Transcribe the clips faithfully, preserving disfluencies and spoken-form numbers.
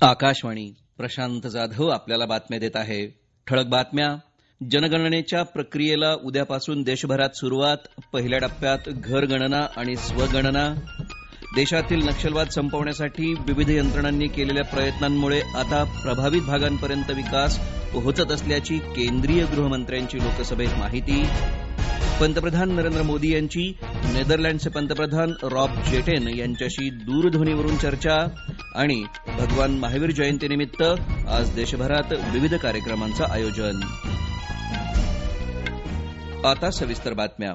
आकाशवाणी प्रशांत जाधव आपल्याला बातम्या देत आहे. ठळक बातम्या. जनगणनेच्या प्रक्रियेला उद्यापासून देशभरात सुरुवात. पहिल्या टप्प्यात घरगणना आणि स्वगणना. देशातील नक्षलवाद संपवण्यासाठी विविध यंत्रणांनी केलेल्या प्रयत्नांमुळे आता प्रभावित भागांपर्यंत विकास पोहोचत असल्याची केंद्रीय गृहमंत्र्यांची लोकसभेत माहिती. पंतप्रधान नरेंद्र मोदी यांची नेदरलँडचे पंतप्रधान रॉब जेटेन यांच्याशी दूरध्वनीवरून चर्चा. आणि भगवान महावीर जयंतीनिमित्त आज देशभरात विविध कार्यक्रमांचं आयोजन. आता सविस्तर बातम्या.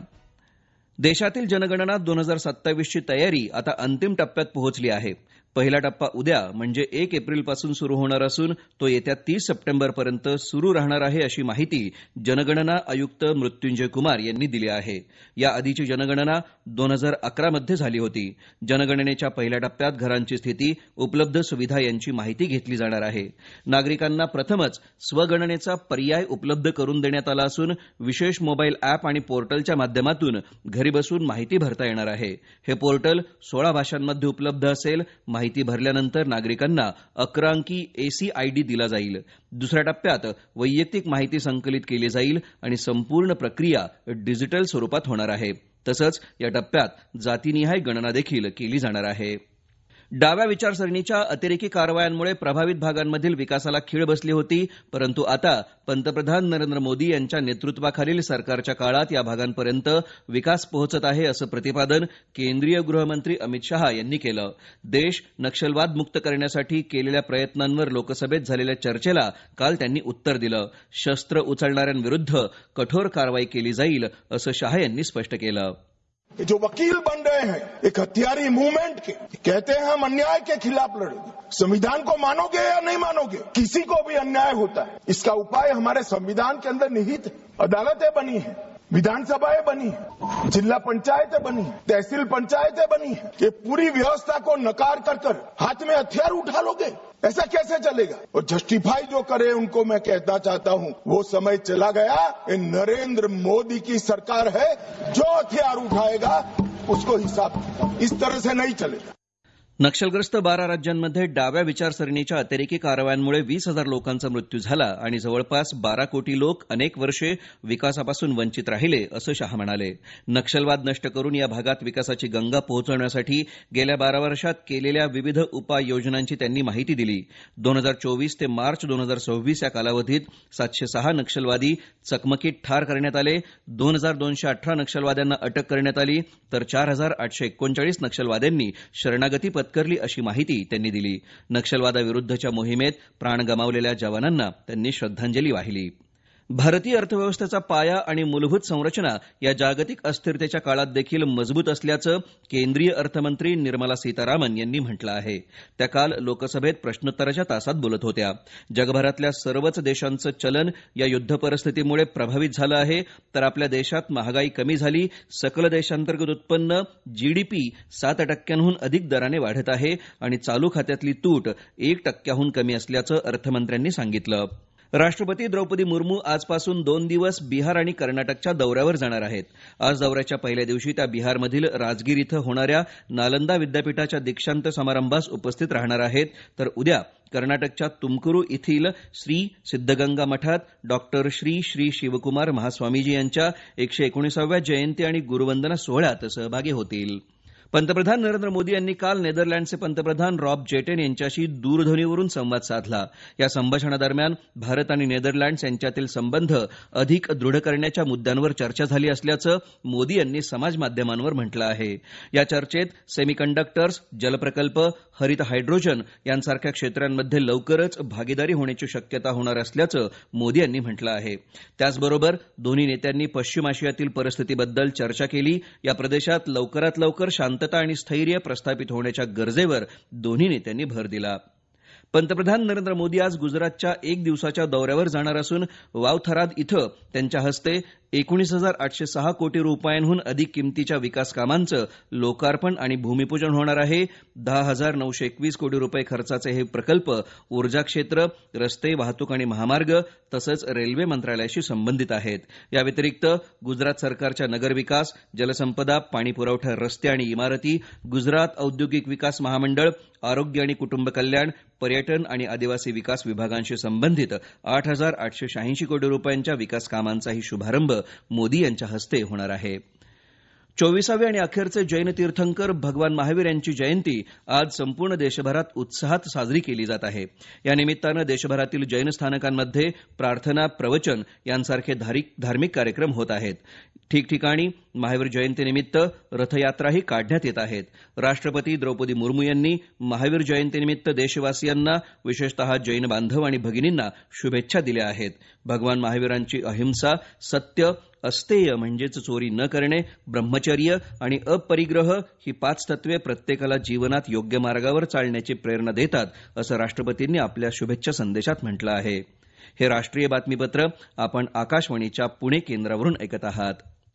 देशातील जनगणना दोन हजार सत्तावीसची तयारी आता अंतिम टप्प्यात पोहोचली आहे. पहिला टप्पा उद्या म्हणजे एक एप्रिलपासून सुरू होणार असून तो येत्या तीस सप्टेंबरपर्यंत सुरू राहणार आहे अशी माहिती जनगणना आयुक्त मृत्युंजय कुमार यांनी दिली आहे. या आधीची जनगणना दोन हजार अकरा मध्ये झाली होती. जनगणनेच्या पहिल्या टप्प्यात घरांची स्थिती, उपलब्ध सुविधा यांची माहिती घेतली जाणार आहे. नागरिकांना प्रथमच स्वगणनेचा पर्याय उपलब्ध करून देण्यात आला असून विशेष मोबाईल ॲप आणि पोर्टलच्या माध्यमातून घरी बसून माहिती भरता येणार आहे. हे पोर्टल सोळा भाषांमध्ये उपलब्ध असेल. माहिती भरल्यानंतर नागरिकांना अकरा अंकी एसी आयडी दिला जाईल. दुसऱ्या टप्प्यात वैयक्तिक माहिती संकलित केली जाईल आणि संपूर्ण प्रक्रिया डिजिटल स्वरूपात होणार आहे. तसंच या टप्प्यात जातीनिहाय गणना देखील केली जाणार आहे. डाव्या विचारसरणीच्या अतिरेकी कारवायांमुळे प्रभावित भागांमधील विकासाला खीळ बसली होती, परंतु आता पंतप्रधान नरेंद्र मोदी यांच्या नेतृत्वाखालील सरकारच्या काळात या भागांपर्यंत विकास पोहोचत आहे असं प्रतिपादन केंद्रीय गृहमंत्री अमित शहा यांनी केलं. देश नक्षलवाद मुक्त करण्यासाठी केलेल्या प्रयत्नांवर लोकसभेत झालेल्या चर्चेला काल त्यांनी उत्तर दिलं. शस्त्र उचलणाऱ्यांविरुद्ध कठोर कारवाई केली जाईल असं शहा यांनी स्पष्ट केलं. जो वकील बन रहे हैं एक हथियारी मूवमेंट के, कहते हैं हम अन्याय के खिलाफ लड़ेंगे. संविधान को मानोगे या नहीं मानोगे, किसी को भी अन्याय होता है, इसका उपाय हमारे संविधान के अंदर निहित है. अदालतें बनी है, विधानसभाएं बनी है, जिला पंचायतें बनी है, तहसील पंचायतें बनी है. ये पूरी व्यवस्था को नकार कर कर हाथ में हथियार उठा लोगे, ऐसा कैसे चलेगा? और जस्टिफाई जो करे उनको मैं कहना चाहता हूं वो समय चला गया. ये नरेंद्र मोदी की सरकार है, जो हथियार उठाएगा उसको हिसाब. इस तरह से नहीं चलेगा. नक्षलग्रस्त बारा राज्यांमध्ये डाव्या विचारसरणीच्या अतिरेकी कारवायांमुळे वीस हजार लोकांचा मृत्यू झाला आणि जवळपास बारा कोटी लोक अनेक वर्षे विकासापासून वंचित राहिले असं शहा म्हणाले. नक्षलवाद नष्ट करून या भागात विकासाची गंगा पोहोचवण्यासाठी गेल्या बारा वर्षात केलेल्या विविध उपाययोजनांची त्यांनी माहिती दिली. दोन हजार चोवीस ते मार्च दोन हजार सव्वीस या कालावधीत सातशे सहा नक्षलवादी चकमकीत ठार करण्यात आले. दोन हजार दोनशे अठरा नक्षलवाद्यांना अटक करण्यात आली तर चार हजार आठशे एकोणचाळीस नक्षलवाद्यांनी शरणागती करली अशी माहिती त्यांनी दिली. नक्षलवादाविरुद्धच्या मोहिमेत प्राण गमावलेल्या जवानांना त्यांनी श्रद्धांजली वाहिली. भारतीय अर्थव्यवस्थेचा पाया आणि मूलभूत संरचना या जागतिक अस्थिरतेच्या काळात देखील मजबूत असल्याचं केंद्रीय अर्थमंत्री निर्मला सीतारामन यांनी म्हटलं आहे. त्या काल लोकसभेत प्रश्नोत्तराच्या तासात बोलत होत्या. जगभरातल्या सर्वच देशांचं चलन या युद्ध परिस्थितीमुळे प्रभावित झालं आहे, तर आपल्या देशात महागाई कमी झाली. सकल देशांतर्गत उत्पन्न जीडीपी सात टक्क्यांहून अधिक दराने वाढत आहे आणि चालू खात्यातली तूट एक टक्क्याहून कमी असल्याचं अर्थमंत्र्यांनी सांगितलं. राष्ट्रपती द्रौपदी मुर्मू आजपासून दोन दिवस बिहार आणि कर्नाटकच्या दौऱ्यावर जाणार आहेत. आज दौऱ्याच्या पहिल्या दिवशी त्या बिहारमधील राजगीर इथं होणाऱ्या नालंदा विद्यापीठाच्या दीक्षांत समारंभास उपस्थित राहणार आहेत, तर उद्या कर्नाटकच्या तुमकुरू येथील श्री सिद्धगंगा मठात डॉक्टर श्री श्री शिवकुमार महास्वामीजी यांच्या एकशे एकोणीसाव्या जयंती आणि गुरुवंदना सोहळ्यात सहभागी होतील. पंतप्रधान नरेंद्र मोदी यांनी काल नेदरलँडचे पंतप्रधान रॉब जेटेन यांच्याशी दूरध्वनीवरून संवाद साधला. या संभाषणादरम्यान भारत आणि नेदरलँड्स यांच्यातील संबंध अधिक दृढ करण्याच्या मुद्द्यांवर चर्चा झाली असल्याचं मोदी यांनी समाज माध्यमांवर म्हटलं आहे. या चर्चेत सेमीकंडक्टर्स, जलप्रकल्प, हरित हायड्रोजन यांसारख्या क्षेत्रांमध्ये लवकरच भागीदारी होण्याची शक्यता होणार असल्याचं मोदी यांनी म्हटलं आहे. त्याचबरोबर दोन्ही नेत्यांनी पश्चिम आशियातील परिस्थितीबद्दल चर्चा केली. या प्रदेशात लवकरात लवकर शांतता आणि स्थैर्य प्रस्थापित होण्याच्या गरजेवर दोन्ही नेत्यांनी भर दिला. पंतप्रधान नरेंद्र मोदी आज गुजरातच्या एक दिवसाच्या दौऱ्यावर जाणार असून वावथराद इथं त्यांच्या हस्ते एकोणीस हजार आठशे सहा कोटी रुपयांहून अधिक किमतीच्या विकास कामांचं लोकार्पण आणि भूमिपूजन होणार आहे. दहा हजार नऊशे एकवीस कोटी रुपये खर्चाचे हे प्रकल्प ऊर्जा क्षेत्र, रस्ते, वाहतूक आणि महामार्ग तसंच रेल्वे मंत्रालयाशी संबंधित आहेत. या व्यतिरिक्त गुजरात सरकारच्या नगरविकास, जलसंपदा, पाणी पुरवठा, रस्ते आणि इमारती, गुजरात औद्योगिक विकास महामंडळ आरोग्य आणि कुटुंब कल्याण, पर्यटन आणि आदिवासी विकास विभागांशी संबंधित आठ हजार आठशे शहाऐंशी कोटी रुपयांच्या विकास कामांचाही शुभारंभ मोदी यांच्या हस्ते होणार आहे. चोवीसावे आणि अखेरचे जैन तीर्थंकर भगवान महावीर यांची जयंती आज संपूर्ण देशभरात उत्साहात साजरी केली जात आहे. या निमित्तानं देशभरातील जैन स्थानकांमध्ये प्रार्थना, प्रवचन यांसारखे धार्मिक कार्यक्रम होत आहेत. ठिकठिकाणी महावीर जयंतीनिमित्त रथयात्राही काढण्यात येत आहेत. राष्ट्रपती द्रौपदी मुर्मू यांनी महावीर जयंतीनिमित्त देशवासियांना, विशेषतः जैन बांधव आणि भगिनींना शुभेच्छा दिल्या आहेत. भगवान महावीरांची अहिंसा, सत्य, अस्तेय म्हणजेच चोरी न करणे, ब्रह्मचर्य आणि अपरिग्रह ही पाच तत्वे प्रत्येकाला जीवनात योग्य मार्गावर चालण्याची प्रेरणा देतात, असं राष्ट्रपतींनी आपल्या शुभेच्छा संदेशात म्हटलं आहे. हे राष्ट्रीय बातमीपत्र आपण आकाशवाणीच्या पुणे केंद्रावरून ऐकत आहात.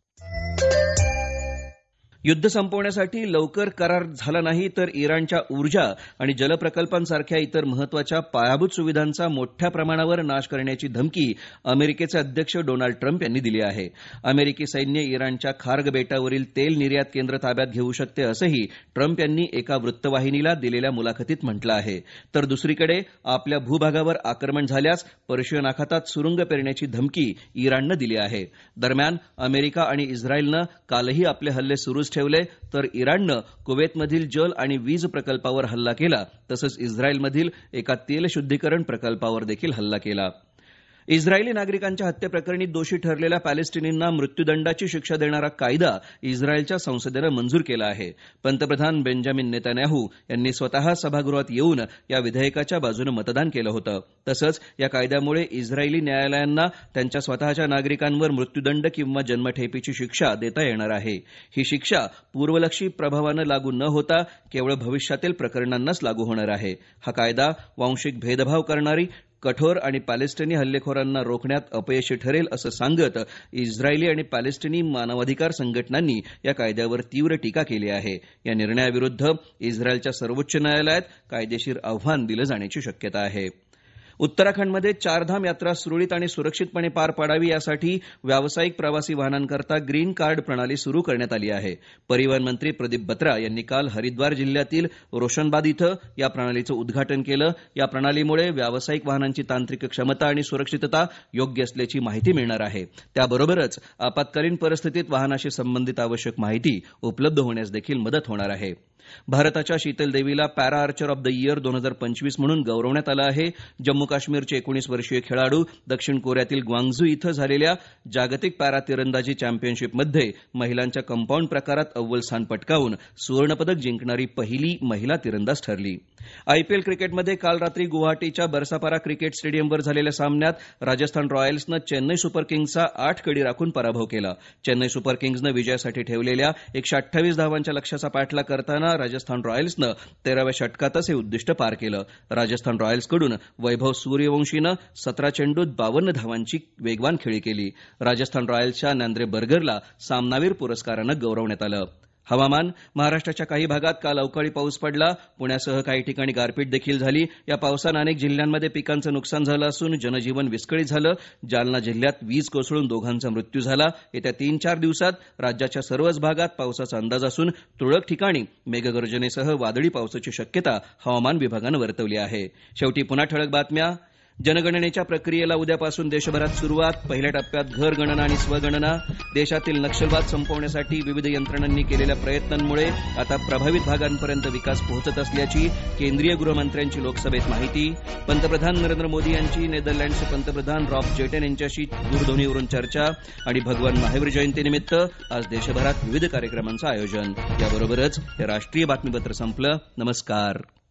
युद्ध संपवण्यासाठी लवकर करार झाला नाही तर इराणच्या ऊर्जा आणि जलप्रकल्पांसारख्या इतर महत्वाच्या पायाभूत सुविधांचा मोठ्या प्रमाणावर नाश करण्याची धमकी अमेरिकेचे अध्यक्ष डोनाल्ड ट्रम्प यांनी दिली आहे. अमेरिकी सैन्य इराणच्या खार्ग बेटावरील तेल निर्यात केंद्र ताब्यात घेऊ शकते असंही ट्रम्प यांनी एका वृत्तवाहिनीला दिलेल्या मुलाखतीत म्हटलं आहे. तर दुसरीकडे आपल्या भूभागावर आक्रमण झाल्यास पर्शियन आखातात सुरुंग पेरण्याची धमकी इराणनं दिली आहे. दरम्यान अमेरिका आणि इस्रायलनं कालही आपले हल्ले सुरूच ठेवले तर इराणनं कुवेतमधील जल आणि वीज प्रकल्पावर हल्ला केला, तसंच इस्रायलमधील एका तेल शुद्धीकरण प्रकल्पावर देखील हल्ला केला. इस्रायली नागरिकांच्या हत्येप्रकरणी दोषी ठरलेल्या पॅलेस्टिनींना मृत्यूदंडाची शिक्षा देणारा कायदा इस्रायलच्या संसदेनं मंजूर केला आहे. पंतप्रधान बेंजामिन नेतान्याहू यांनी स्वतः सभागृहात येऊन या विधेयकाच्या बाजूने मतदान केलं होतं. तसंच या कायद्यामुळे इस्रायली न्यायालयांना त्यांच्या स्वतःच्या नागरिकांवर मृत्यूदंड किंवा जन्मठेपेची शिक्षा देता येणार आहे. ही शिक्षा पूर्वलक्षी प्रभावानं लागू न होता केवळ भविष्यातील प्रकरणांनाच लागू होणार आहे. हा कायदा वांशिक भेदभाव करणारी, कठोर आणि पॅलेस्टिनी हल्लेखोरांना रोखण्यात अपयशी ठरेल असं सांगत इस्रायली आणि पॅलेस्टिनी मानवाधिकार संघटनांनी या कायद्यावर तीव्र टीका केली आहे. या निर्णयाविरुद्ध इस्रायलच्या सर्वोच्च न्यायालयात कायदेशीर आव्हान दिलं जाण्याची शक्यता आहे. उत्तराखंडमध्ये चारधाम यात्रा सुरळीत आणि सुरक्षितपणे पार पाडावी यासाठी व्यावसायिक प्रवासी वाहनांकरता ग्रीन कार्ड प्रणाली सुरू करण्यात आली आहे. परिवहन मंत्री प्रदीप बत्रा यांनी काल हरिद्वार जिल्ह्यातील रोशनबाद इथं या प्रणालीचं उद्घाटन केलं. या प्रणालीमुळे व्यावसायिक वाहनांची तांत्रिक क्षमता आणि सुरक्षितता योग्य असल्याची माहिती मिळणार आहे. त्याबरोबरच आपत्कालीन परिस्थितीत वाहनाशी संबंधित आवश्यक माहिती उपलब्ध होण्यास देखील मदत होणार आहे. भारताच्या शीतल देवीला para archer of the year दोन हजार पंचवीस म्हणून गौरवण्यात आलं आहे. जम्मू काश्मीरचे एकोणीस वर्षीय खेळाडू दक्षिण कोरियातील ग्वांगझू इथं झालेल्या जागतिक पॅरा तिरंदाजी चॅम्पियनशिपमध्ये महिलांच्या कंपाऊंड प्रकारात अव्वल स्थान पटकावून सुवर्णपदक जिंकणारी पहिली महिला तिरंदाज ठरली. आयपीएल क्रिकेटमध्ये काल रात्री गुवाहाटीच्या बरसापारा क्रिकेट स्टेडियमवर झालेल्या सामन्यात राजस्थान रॉयल्सनं चेन्नई सुपर किंग्सचा आठ गडी राखून पराभव केला. चेन्नई सुपर किंग्सनं विजयासाठी ठेवलेल्या एकशे अठ्ठावीस धावांच्या लक्ष्याचा पाठलाग करताना राजस्थान रॉयल्सनं तेराव्या षटकातच हे उद्दिष्ट पार केलं. राजस्थान रॉयल्सकडून वैभव सूर्यवंशीनं सतरा चेंडूत बावन्न धावांची वेगवान खेळी केली. राजस्थान रॉयल्सच्या नॅन्द्रे बर्गरला सामनावीर पुरस्कारानं गौरवण्यात आलं. हवामान. महाराष्ट्राच्या काही भागात काल अवकाळी पाऊस पडला. पुण्यासह काही ठिकाणी गारपीट देखील झाली. या पावसानं अनेक जिल्ह्यांमध्ये पिकांचं नुकसान झालं असून जनजीवन विस्कळीत झालं. जालना जिल्ह्यात वीज कोसळून दोघांचा मृत्यू झाला. येत्या तीन चार दिवसात राज्याच्या सर्वच भागात पावसाचा अंदाज असून तुरळक ठिकाणी मेघगर्जनेसह वादळी पावसाची शक्यता हवामान विभागानं वर्तवली आहे. शेवटी पुन्हा ठळक बातम्या. जनगणनेच्या प्रक्रियेला उद्यापासून देशभरात सुरुवात. पहिल्या टप्प्यात घर गणना आणि स्वगणना. देशातील नक्षलवाद संपवण्यासाठी विविध यंत्रणांनी केलेल्या प्रयत्नांमुळे आता प्रभावित भागांपर्यंत विकास पोहोचत असल्याची केंद्रीय गृहमंत्र्यांची लोकसभेत माहिती. पंतप्रधान नरेंद्र मोदी यांची नेदरलँडचे पंतप्रधान रॉब जेटेन यांच्याशी दूरध्वनीवरून चर्चा. आणि भगवान महावीर जयंतीनिमित्त आज देशभरात विविध कार्यक्रमांचं आयोजन. याबरोबरच हे राष्ट्रीय बातमीपत्र संपलं. नमस्कार.